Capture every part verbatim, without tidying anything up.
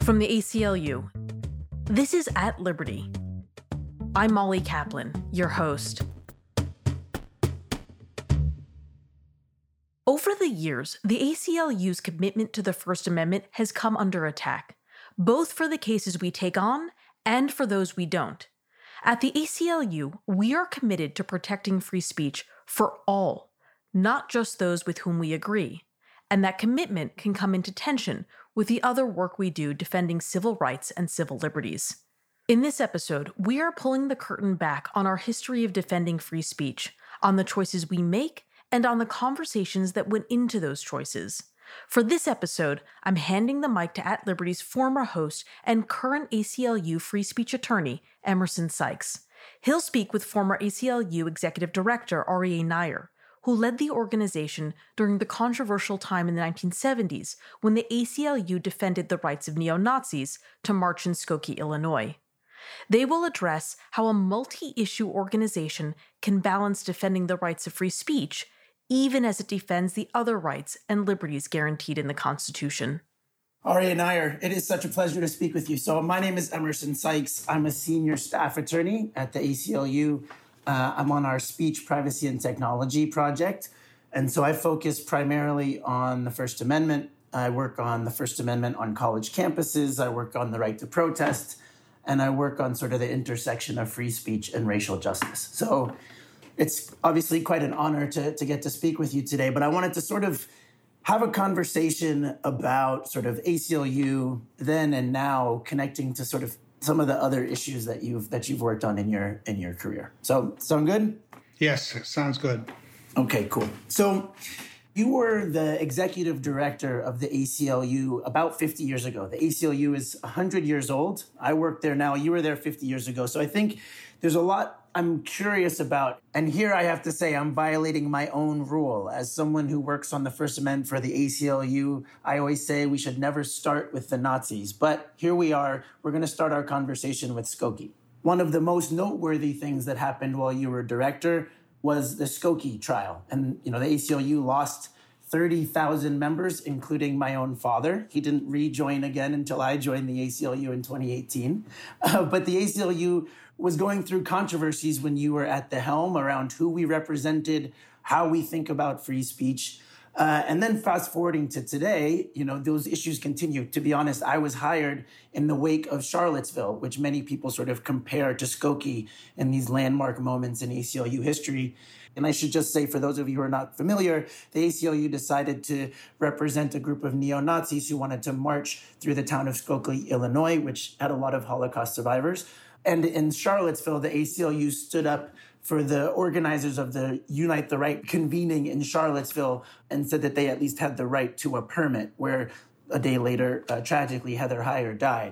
From the A C L U, this is At Liberty. I'm Molly Kaplan, your host. Over the years, the A C L U's commitment to the First Amendment has come under attack, both for the cases we take on and for those we don't. At the A C L U, we are committed to protecting free speech for all, not just those with whom we agree. And that commitment can come into tension with the other work we do defending civil rights and civil liberties. In this episode, we are pulling the curtain back on our history of defending free speech, on the choices we make, and on the conversations that went into those choices. For this episode, I'm handing the mic to At Liberty's former host and current A C L U free speech attorney, Emerson Sykes. He'll speak with former A C L U Executive Director Aryeh Neier, who led the organization during the controversial time in the nineteen seventies when the A C L U defended the rights of neo-Nazis to march in Skokie, Illinois. They will address how a multi-issue organization can balance defending the rights of free speech even as it defends the other rights and liberties guaranteed in the Constitution. Aryeh Neier, it is such a pleasure to speak with you. So my name is Emerson Sykes. I'm a senior staff attorney at the A C L U. Uh, I'm on our Speech, Privacy, and Technology project. And so I focus primarily on the First Amendment. I work on the First Amendment on college campuses. I work on the right to protest. And I work on sort of the intersection of free speech and racial justice. So it's obviously quite an honor to, to get to speak with you today, but I wanted to sort of have a conversation about sort of A C L U then and now, connecting to sort of some of the other issues that you've that you've worked on in your in your career. So sound good? Yes, sounds good. Okay, cool. So you were the executive director of the A C L U about fifty years ago. The A C L U is one hundred years old. I work there now. You were there fifty years ago. So I think there's a lot I'm curious about. And here I have to say I'm violating my own rule. As someone who works on the First Amendment for the A C L U, I always say we should never start with the Nazis. But here we are. We're going to start our conversation with Skokie. One of the most noteworthy things that happened while you were director was the Skokie trial. And, you know, the A C L U lost thirty thousand members, including my own father. He didn't rejoin again until I joined the A C L U in twenty eighteen. Uh, but the A C L U was going through controversies when you were at the helm around who we represented, how we think about free speech. Uh, and then fast forwarding to today, you know, those issues continue. To be honest, I was hired in the wake of Charlottesville, which many people sort of compare to Skokie in these landmark moments in A C L U history. And I should just say, for those of you who are not familiar, the A C L U decided to represent a group of neo-Nazis who wanted to march through the town of Skokie, Illinois, which had a lot of Holocaust survivors. And in Charlottesville, the A C L U stood up for the organizers of the Unite the Right convening in Charlottesville and said that they at least had the right to a permit, where a day later, uh, tragically, Heather Heyer died.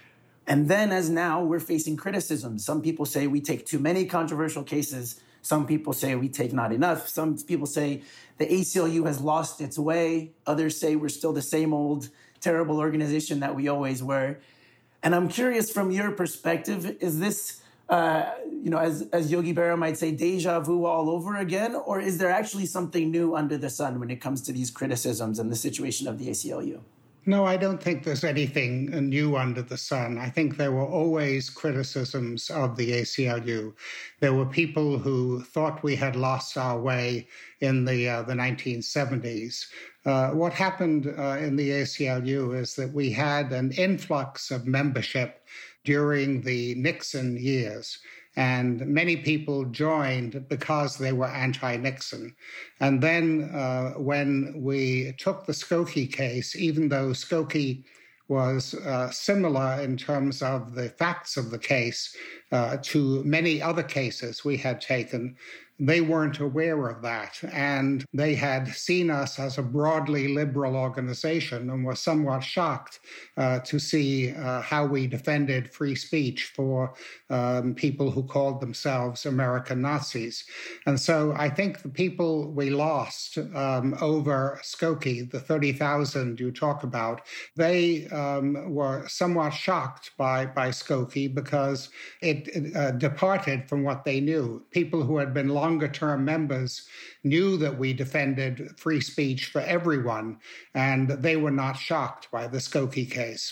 And then, as now, we're facing criticism. Some people say we take too many controversial cases. Some people say we take not enough. Some people say the A C L U has lost its way. Others say we're still the same old terrible organization that we always were. And I'm curious, from your perspective, is this, uh, you know, as, as Yogi Berra might say, deja vu all over again? Or is there actually something new under the sun when it comes to these criticisms and the situation of the A C L U? No, I don't think there's anything new under the sun. I think there were always criticisms of the A C L U. There were people who thought we had lost our way in the uh, the nineteen seventies. Uh, what happened uh, in the A C L U is that we had an influx of membership during the Nixon years. And many people joined because they were anti-Nixon. And then uh, when we took the Skokie case, even though Skokie was uh, similar in terms of the facts of the case uh, to many other cases we had taken, they weren't aware of that. And they had seen us as a broadly liberal organization and were somewhat shocked uh, to see uh, how we defended free speech for um, people who called themselves American Nazis. And so I think the people we lost um, over Skokie, the thirty thousand you talk about, they um, were somewhat shocked by, by Skokie because it, it uh, departed from what they knew. People who had been long longer-term members knew that we defended free speech for everyone, and they were not shocked by the Skokie case.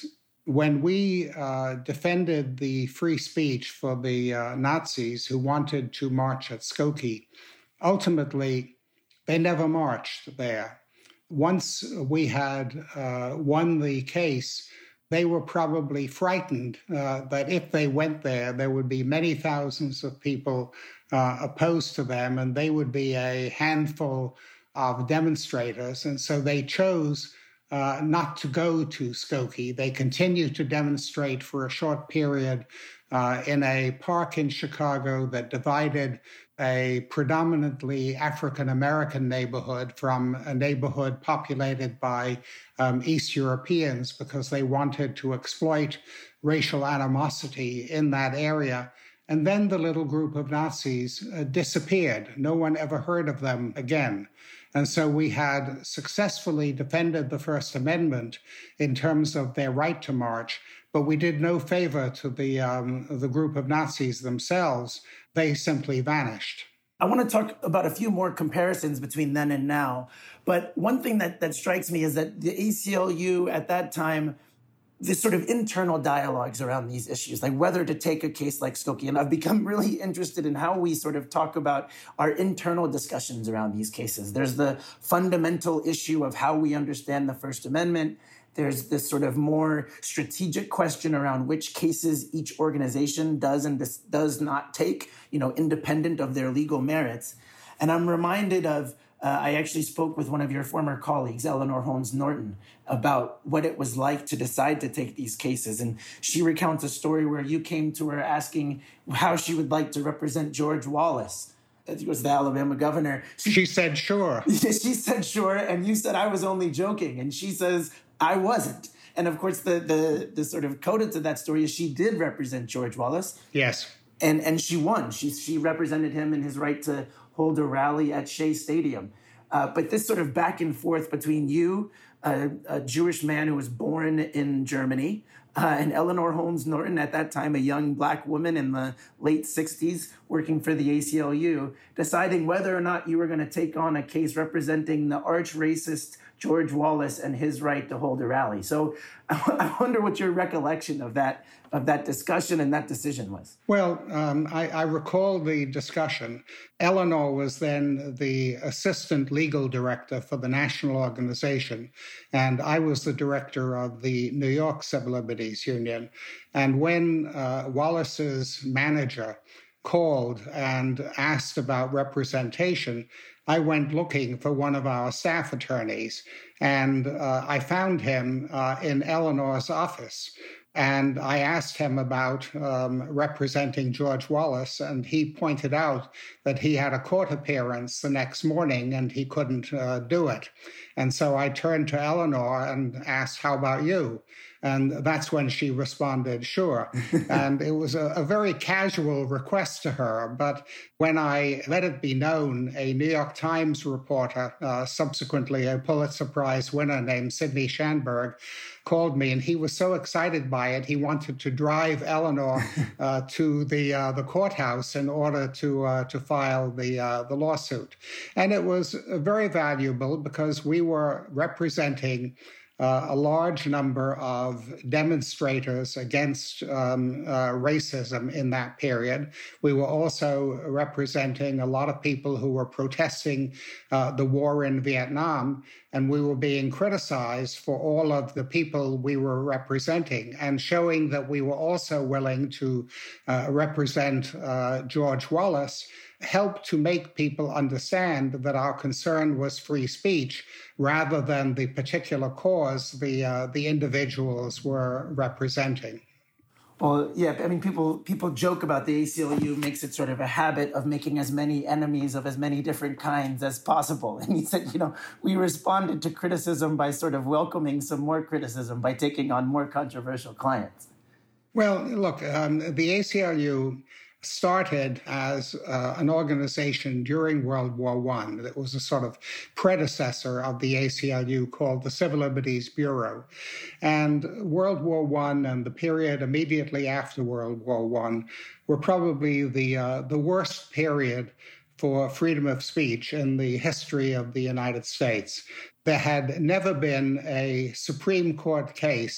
When we uh, defended the free speech for the uh, Nazis who wanted to march at Skokie, ultimately, they never marched there. Once we had uh, won the case, they were probably frightened uh, that if they went there, there would be many thousands of people uh, opposed to them, and they would be a handful of demonstrators. And so they chose uh, not to go to Skokie. They continued to demonstrate for a short period uh, in a park in Chicago that divided a predominantly African-American neighborhood from a neighborhood populated by um, East Europeans, because they wanted to exploit racial animosity in that area. And then the little group of Nazis uh, disappeared. No one ever heard of them again. And so we had successfully defended the First Amendment in terms of their right to march, but we did no favor to the um, the group of Nazis themselves. They simply vanished. I want to talk about a few more comparisons between then and now. But one thing that, that strikes me is that the A C L U at that time, this sort of internal dialogues around these issues, like whether to take a case like Skokie. And I've become really interested in how we sort of talk about our internal discussions around these cases. There's the fundamental issue of how we understand the First Amendment. There's this sort of more strategic question around which cases each organization does and does not take, you know, independent of their legal merits. And I'm reminded of, uh, I actually spoke with one of your former colleagues, Eleanor Holmes Norton, about what it was like to decide to take these cases. And she recounts a story where you came to her asking how she would like to represent George Wallace. He was the Alabama governor. She, she said, sure. She said, sure. And you said, I was only joking. And she says, I wasn't. And of course, the, the, the sort of coda to that story is she did represent George Wallace. Yes. And, and she won. She, she represented him in his right to hold a rally at Shea Stadium. Uh, but this sort of back and forth between you, uh, a Jewish man who was born in Germany, Uh, and Eleanor Holmes Norton, at that time a young black woman in the late sixties working for the A C L U, deciding whether or not you were going to take on a case representing the arch-racist George Wallace and his right to hold a rally. So I wonder what your recollection of that of that discussion and that decision was. Well, um, I, I recall the discussion. Eleanor was then the assistant legal director for the national organization, and I was the director of the New York Civil Liberties Union. And when uh, Wallace's manager called and asked about representation, I went looking for one of our staff attorneys, and uh, I found him uh, in Eleanor's office. And I asked him about um, representing George Wallace, and he pointed out that he had a court appearance the next morning and he couldn't uh, do it. And so I turned to Eleanor and asked, how about you? And that's when she responded, sure. And it was a, a very casual request to her. But when I let it be known, a New York Times reporter, uh, subsequently a Pulitzer Prize winner named Sidney Schanberg, called me, and he was so excited by it, he wanted to drive Eleanor uh, to the uh, the courthouse in order to uh, to file the uh, the lawsuit. And it was very valuable because we were representing Uh, a large number of demonstrators against um, uh, racism in that period. We were also representing a lot of people who were protesting uh, the war in Vietnam, and we were being criticized for all of the people we were representing, and showing that we were also willing to uh, represent uh, George Wallace helped to make people understand that our concern was free speech rather than the particular cause the uh, the individuals were representing. Well, yeah, I mean, people people joke about the A C L U makes it sort of a habit of making as many enemies of as many different kinds as possible. And he said, you know, we responded to criticism by sort of welcoming some more criticism by taking on more controversial clients. Well, look, um, the A C L U started as uh, an organization during World War One that was a sort of predecessor of the A C L U called the Civil Liberties Bureau. And World War One and the period immediately after World War One were probably the uh, the worst period for freedom of speech in the history of the United States. There had never been a Supreme Court case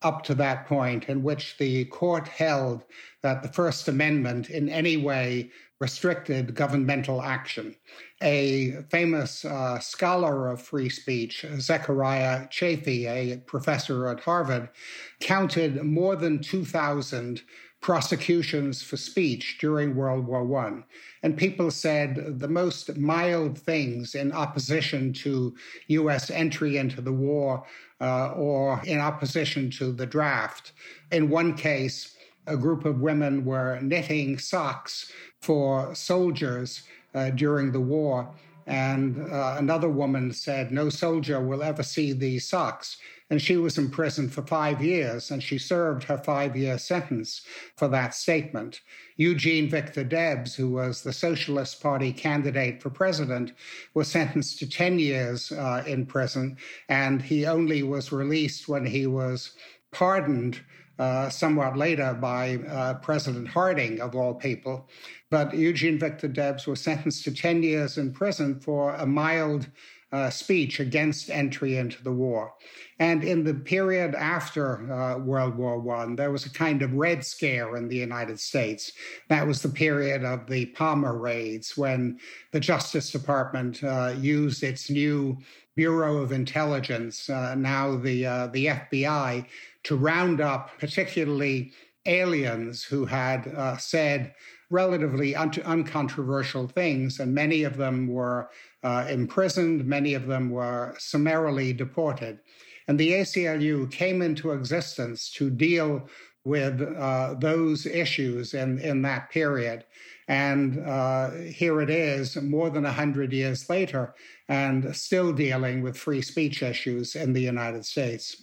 up to that point in which the court held that the First Amendment in any way restricted governmental action. A famous uh, scholar of free speech, Zechariah Chafee, a professor at Harvard, counted more than two thousand prosecutions for speech during World War One. And people said the most mild things in opposition to U S entry into the war uh, or in opposition to the draft. In one case, a group of women were knitting socks for soldiers uh, during the war. And uh, another woman said, no soldier will ever see these socks. And she was in prison for five years, and she served her five-year sentence for that statement. Eugene Victor Debs, who was the Socialist Party candidate for president, was sentenced to ten years uh, in prison, and he only was released when he was pardoned uh, somewhat later by uh, President Harding, of all people. But Eugene Victor Debs was sentenced to ten years in prison for a mild uh, speech against entry into the war. And in the period after uh, World War One, there was a kind of Red Scare in the United States. That was the period of the Palmer raids, when the Justice Department uh, used its new Bureau of Intelligence, uh, now the uh, the F B I, to round up particularly aliens who had uh, said relatively un- uncontroversial things, and many of them were uh, imprisoned, many of them were summarily deported. And the A C L U came into existence to deal with uh, those issues in, in that period. And uh, here it is, more than one hundred years later, and still dealing with free speech issues in the United States.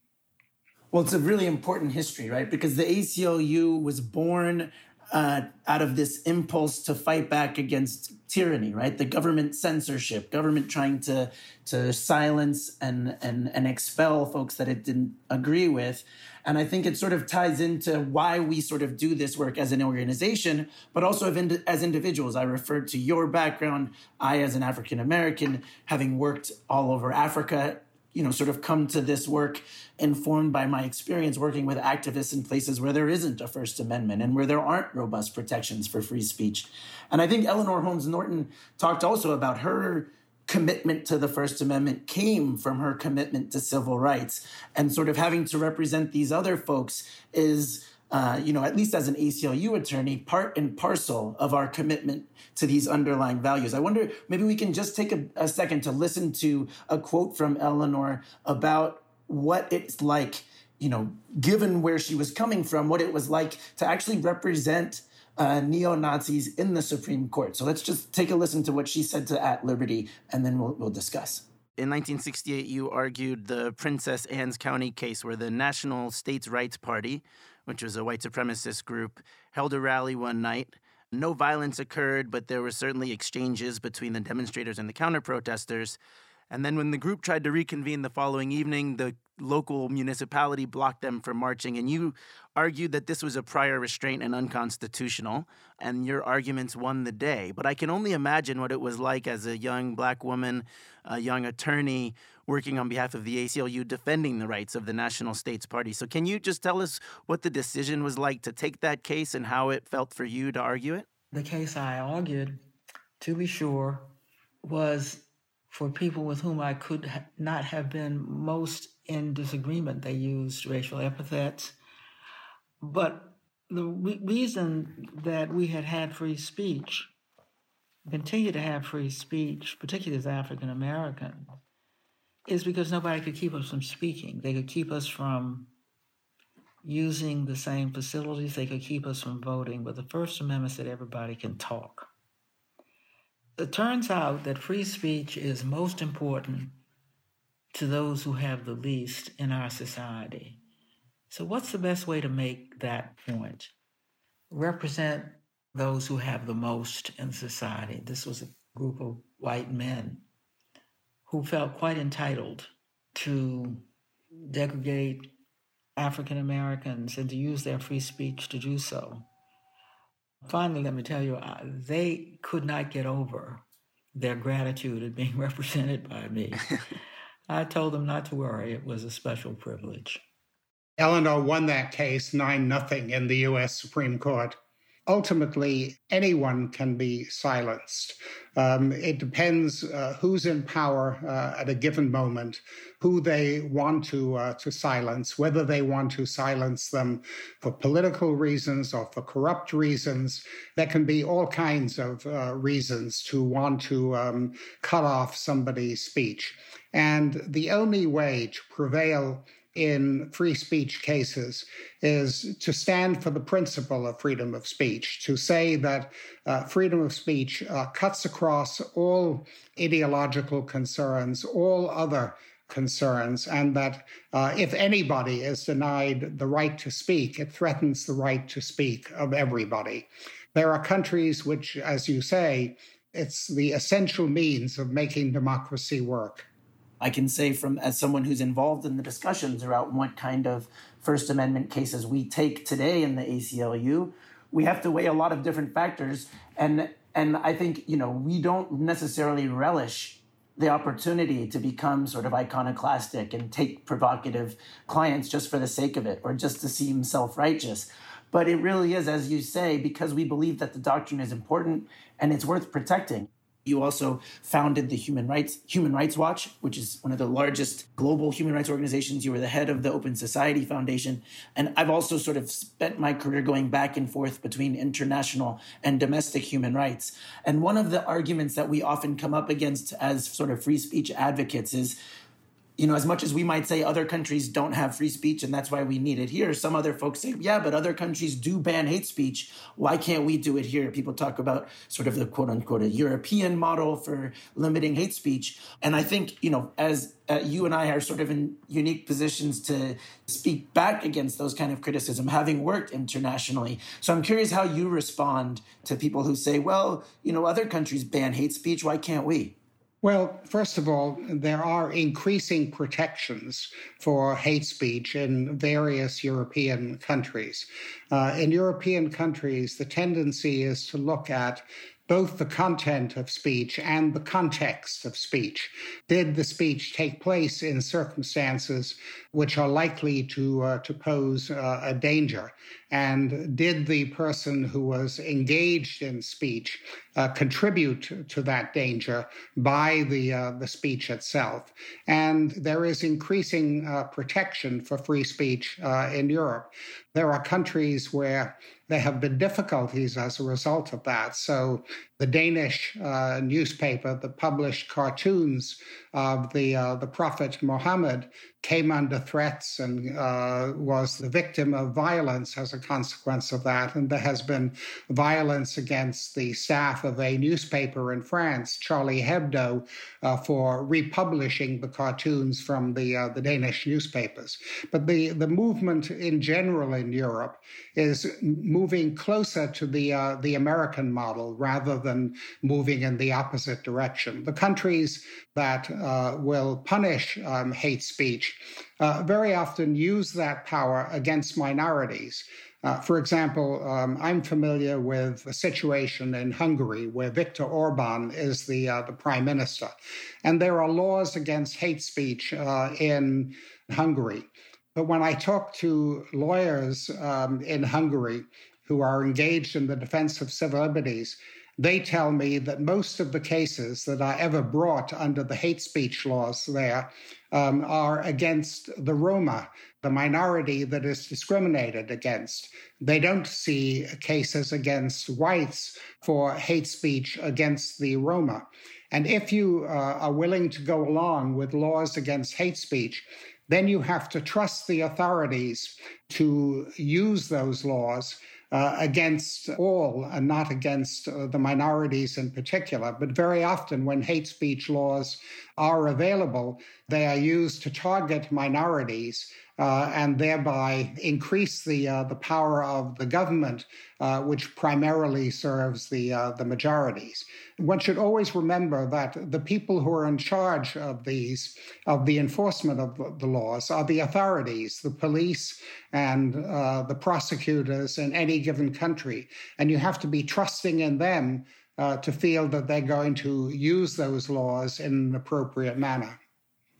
Well, it's a really important history, right? Because the A C L U was born uh, out of this impulse to fight back against tyranny, right? The government censorship, government trying to to silence and and and expel folks that it didn't agree with. And I think it sort of ties into why we sort of do this work as an organization, but also as individuals. I referred to your background. I, as an African American, having worked all over Africa, you know, sort of come to this work informed by my experience working with activists in places where there isn't a First Amendment and where there aren't robust protections for free speech. And I think Eleanor Holmes Norton talked also about her commitment to the First Amendment came from her commitment to civil rights, and sort of having to represent these other folks is, uh, you know, at least as an A C L U attorney, part and parcel of our commitment to these underlying values. I wonder, maybe we can just take a, a second to listen to a quote from Eleanor about what it's like, you know, given where she was coming from, what it was like to actually represent uh, neo-Nazis in the Supreme Court. So let's just take a listen to what she said to At Liberty, and then we'll, we'll discuss. In nineteen sixty-eight, you argued the Princess Anne's County case where the National States' Rights Party, which was a white supremacist group, held a rally one night. No violence occurred, but there were certainly exchanges between the demonstrators and the counter-protesters. And then when the group tried to reconvene the following evening, the local municipality blocked them from marching. And you argued that this was a prior restraint and unconstitutional, and your arguments won the day. But I can only imagine what it was like as a young black woman, a young attorney working on behalf of the A C L U, defending the rights of the National States Party. So can you just tell us what the decision was like to take that case and how it felt for you to argue it? The case I argued, to be sure, was for people with whom I could ha- not have been most in disagreement. They used racial epithets. But the re- reason that we had had free speech, continue to have free speech, particularly as African Americans, is because nobody could keep us from speaking. They could keep us from using the same facilities. They could keep us from voting. But the First Amendment said everybody can talk. It turns out that free speech is most important to those who have the least in our society. So what's the best way to make that point? Represent those who have the most in society. This was a group of white men who felt quite entitled to degrade African Americans and to use their free speech to do so. Finally, let me tell you, they could not get over their gratitude at being represented by me. I told them not to worry. It was a special privilege. Eleanor won that case nine nothing in the U S Supreme Court. Ultimately, anyone can be silenced. Um, it depends uh, who's in power uh, at a given moment, who they want to uh, to silence, whether they want to silence them for political reasons or for corrupt reasons. There can be all kinds of uh, reasons to want to um, cut off somebody's speech. And the only way to prevail in free speech cases is to stand for the principle of freedom of speech, to say that uh, freedom of speech uh, cuts across all ideological concerns, all other concerns, and that uh, if anybody is denied the right to speak, it threatens the right to speak of everybody. There are countries which, as you say, it's the essential means of making democracy work. I can say from as someone who's involved in the discussions around what kind of First Amendment cases we take today in the A C L U, we have to weigh a lot of different factors. And and I think, you know, we don't necessarily relish the opportunity to become sort of iconoclastic and take provocative clients just for the sake of it or just to seem self-righteous. But it really is, as you say, because we believe that the doctrine is important and it's worth protecting. You also founded the Human Rights Human Rights Watch, which is one of the largest global human rights organizations. You were the head of the Open Society Foundation. And I've also sort of spent my career going back and forth between international and domestic human rights. And one of the arguments that we often come up against as sort of free speech advocates is, you know, as much as we might say other countries don't have free speech and that's why we need it here, some other folks say, yeah, but other countries do ban hate speech. Why can't we do it here? People talk about sort of the quote unquote a European model for limiting hate speech. And I think, you know, as uh, you and I are sort of in unique positions to speak back against those kind of criticism, having worked internationally. So I'm curious how you respond to people who say, well, you know, other countries ban hate speech. Why can't we? Well, first of all, there are increasing protections for hate speech in various European countries. Uh, in European countries, the tendency is to look at both the content of speech and the context of speech. Did the speech take place in circumstances which are likely to uh, to pose uh, a danger? And did the person who was engaged in speech uh, contribute to that danger by the uh, the speech itself? And there is increasing uh, protection for free speech uh, in Europe. There are countries where there have been difficulties as a result of that. So the Danish uh, newspaper that published cartoons of the uh, the Prophet Muhammad came under threats and uh, was the victim of violence as a consequence of that. And there has been violence against the staff of a newspaper in France, Charlie Hebdo, uh, for republishing the cartoons from the uh, the Danish newspapers. But the, the movement in general in Europe is moving closer to the uh, the American model rather than moving in the opposite direction. The countries that uh, will punish um, hate speech uh, very often use that power against minorities. Uh, for example, um, I'm familiar with a situation in Hungary where Viktor Orban is the uh, the prime minister, and there are laws against hate speech uh, in Hungary. But when I talk to lawyers um, in Hungary who are engaged in the defense of civil liberties, they tell me that most of the cases that are ever brought under the hate speech laws there um, are against the Roma, the minority that is discriminated against. They don't see cases against whites for hate speech against the Roma. And if you uh, are willing to go along with laws against hate speech, then you have to trust the authorities to use those laws Uh, against all and not against uh, the minorities in particular. But very often when hate speech laws are available, they are used to target minorities uh, and thereby increase the uh, the power of the government, uh, which primarily serves the uh, the majorities. One should always remember that the people who are in charge of these, of the enforcement of the laws, are the authorities, the police and uh, the prosecutors in any given country. And you have to be trusting in them uh, to feel that they're going to use those laws in an appropriate manner.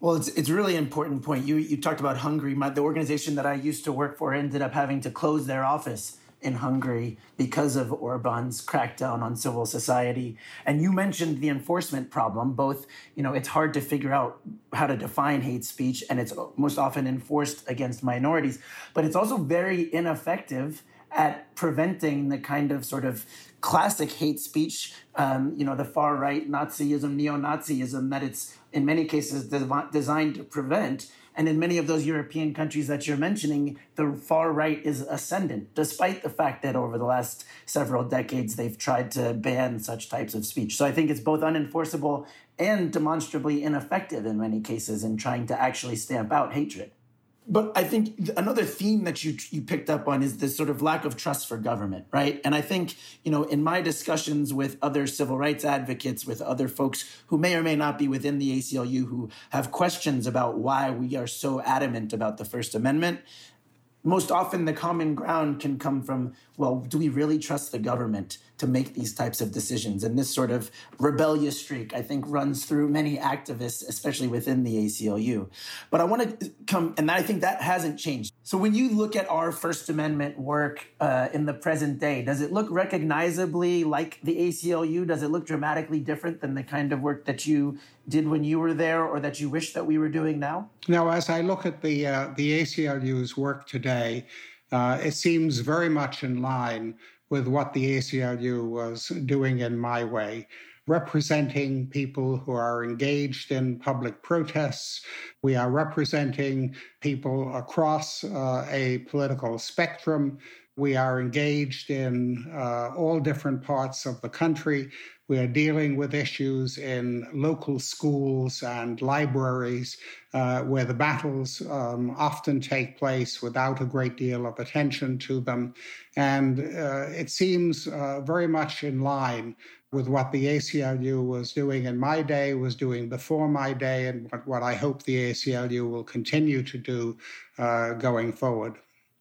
Well, it's it's a really important point. You you talked about Hungary. My, the organization that I used to work for ended up having to close their office in Hungary because of Orban's crackdown on civil society. And you mentioned the enforcement problem. Both, you know, it's hard to figure out how to define hate speech, and it's most often enforced against minorities. But it's also very ineffective at preventing the kind of sort of classic hate speech, um, you know, the far right Nazism, neo-Nazism that it's in many cases de- designed to prevent. And in many of those European countries that you're mentioning, the far right is ascendant, despite the fact that over the last several decades, they've tried to ban such types of speech. So I think it's both unenforceable and demonstrably ineffective in many cases in trying to actually stamp out hatred. But I think another theme that you you picked up on is this sort of lack of trust for government, right? And I think, you know, in my discussions with other civil rights advocates, with other folks who may or may not be within the A C L U who have questions about why we are so adamant about the First Amendment, most often the common ground can come from, well, do we really trust the government to make these types of decisions? And this sort of rebellious streak, I think, runs through many activists, especially within the A C L U. But I want to come, and I think that hasn't changed. So when you look at our First Amendment work uh, in the present day, does it look recognizably like the A C L U? Does it look dramatically different than the kind of work that you did when you were there, or that you wish that we were doing now? Now, as I look at the uh, the A C L U's work today, uh, it seems very much in line with what the A C L U was doing in my way, representing people who are engaged in public protests. We are representing people across uh, a political spectrum. We are engaged in uh, all different parts of the country. We are dealing with issues in local schools and libraries uh, where the battles um, often take place without a great deal of attention to them. And uh, it seems uh, very much in line with what the A C L U was doing in my day, was doing before my day, and what, what I hope the A C L U will continue to do uh, going forward.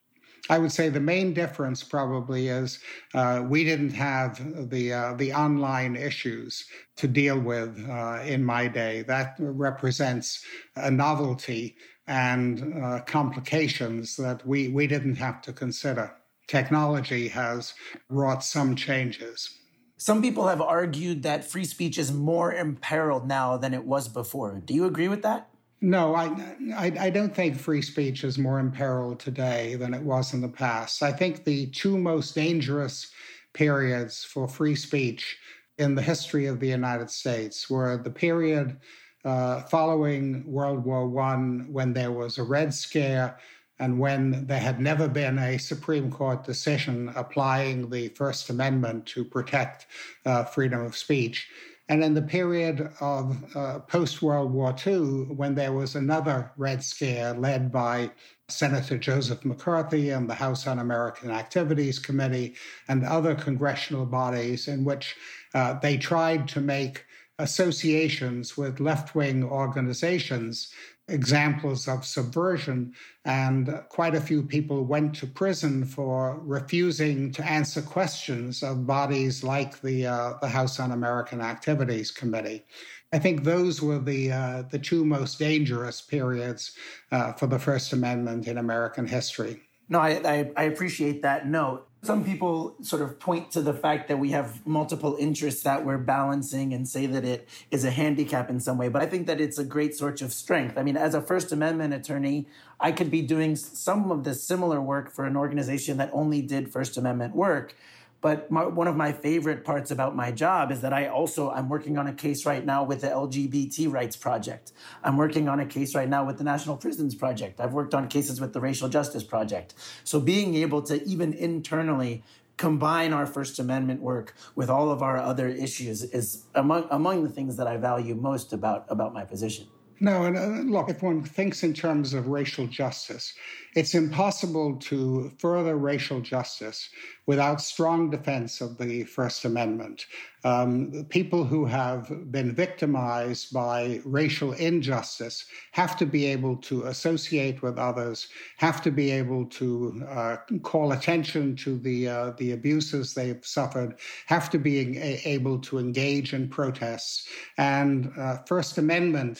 I would say the main difference probably is uh, we didn't have the uh, the online issues to deal with uh, in my day. That represents a novelty and uh, complications that we, we didn't have to consider. Technology has wrought some changes. Some people have argued that free speech is more imperiled now than it was before. Do you agree with that? No, I, I I don't think free speech is more imperiled today than it was in the past. I think the two most dangerous periods for free speech in the history of the United States were the period uh, following World War One, when there was a Red Scare and when there had never been a Supreme Court decision applying the First Amendment to protect uh, freedom of speech. And in the period of uh, post-World War Two, when there was another Red Scare led by Senator Joseph McCarthy and the House Un-American Activities Committee and other congressional bodies, in which uh, they tried to make associations with left-wing organizations examples of subversion, and quite a few people went to prison for refusing to answer questions of bodies like the uh, the House Un-American Activities Committee. I think those were the uh, the two most dangerous periods uh, for the First Amendment in American history. No, I, I, I appreciate that note. Some people sort of point to the fact that we have multiple interests that we're balancing and say that it is a handicap in some way. But I think that it's a great source of strength. I mean, as a First Amendment attorney, I could be doing some of the similar work for an organization that only did First Amendment work. But my, one of my favorite parts about my job is that I also, I'm working on a case right now with the L G B T Rights Project. I'm working on a case right now with the National Prisons Project. I've worked on cases with the Racial Justice Project. So being able to even internally combine our First Amendment work with all of our other issues is among, among the things that I value most about, about my position. No, and uh, look, if one thinks in terms of racial justice, it's impossible to further racial justice without strong defense of the First Amendment. Um, people who have been victimized by racial injustice have to be able to associate with others, have to be able to uh, call attention to the uh, the abuses they've suffered, have to be able to engage in protests. And uh, First Amendment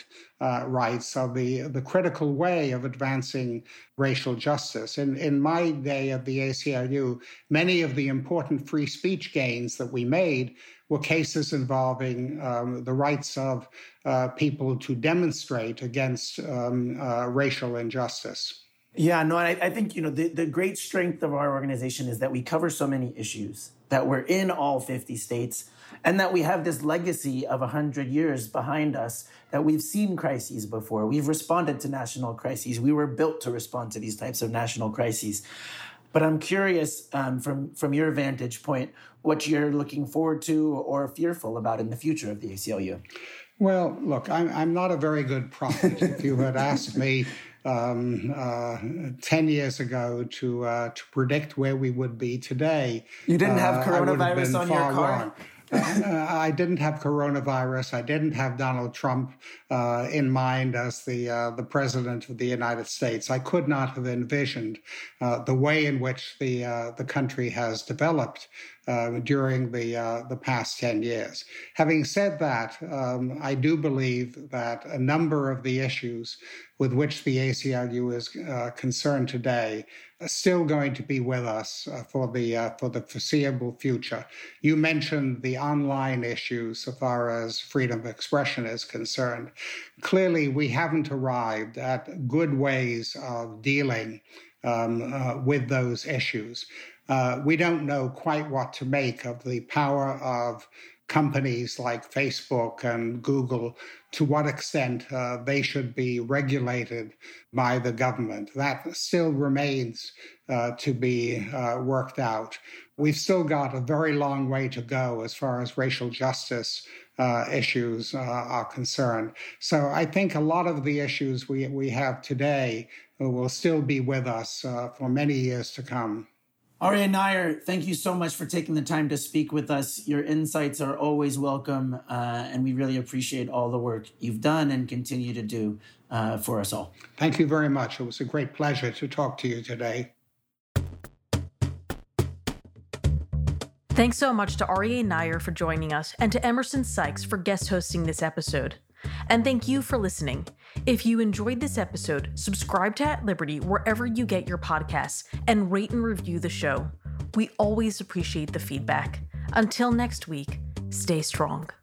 uh, rights are the, the critical way of advancing racial justice. In, in my day at the A C L U, many of the important free speech gains that we made were cases involving um, the rights of uh, people to demonstrate against um, uh, racial injustice. Yeah, no, I, I think, you know, the, the great strength of our organization is that we cover so many issues, that we're in all fifty states, and that we have this legacy of one hundred years behind us, that we've seen crises before. We've responded to national crises. We were built to respond to these types of national crises. But I'm curious, um, from, from your vantage point, what you're looking forward to or fearful about in the future of the A C L U. Well, look, I'm, I'm not a very good prophet. If you had asked me um, uh, ten years ago to uh, to predict where we would be today, you didn't have uh, coronavirus on your car. Wrong. uh, I didn't have coronavirus. I didn't have Donald Trump uh, in mind as the uh, the president of the United States. I could not have envisioned uh, the way in which the uh, the country has developed uh, during the uh, the past ten years. Having said that, um, I do believe that a number of the issues with which the A C L U is uh, concerned today are still going to be with us uh, for the uh, for the foreseeable future. You mentioned the online issues so far as freedom of expression is concerned. Clearly, we haven't arrived at good ways of dealing um, uh, with those issues. Uh, we don't know quite what to make of the power of companies like Facebook and Google, to what extent uh, they should be regulated by the government. That still remains uh, to be uh, worked out. We've still got a very long way to go as far as racial justice uh, issues uh, are concerned. So I think a lot of the issues we, we have today will still be with us uh, for many years to come. Aryeh Neier, thank you so much for taking the time to speak with us. Your insights are always welcome, uh, and we really appreciate all the work you've done and continue to do uh, for us all. Thank you very much. It was a great pleasure to talk to you today. Thanks so much to Aryeh Neier for joining us and to Emerson Sykes for guest hosting this episode. And thank you for listening. If you enjoyed this episode, subscribe to At Liberty wherever you get your podcasts and rate and review the show. We always appreciate the feedback. Until next week, stay strong.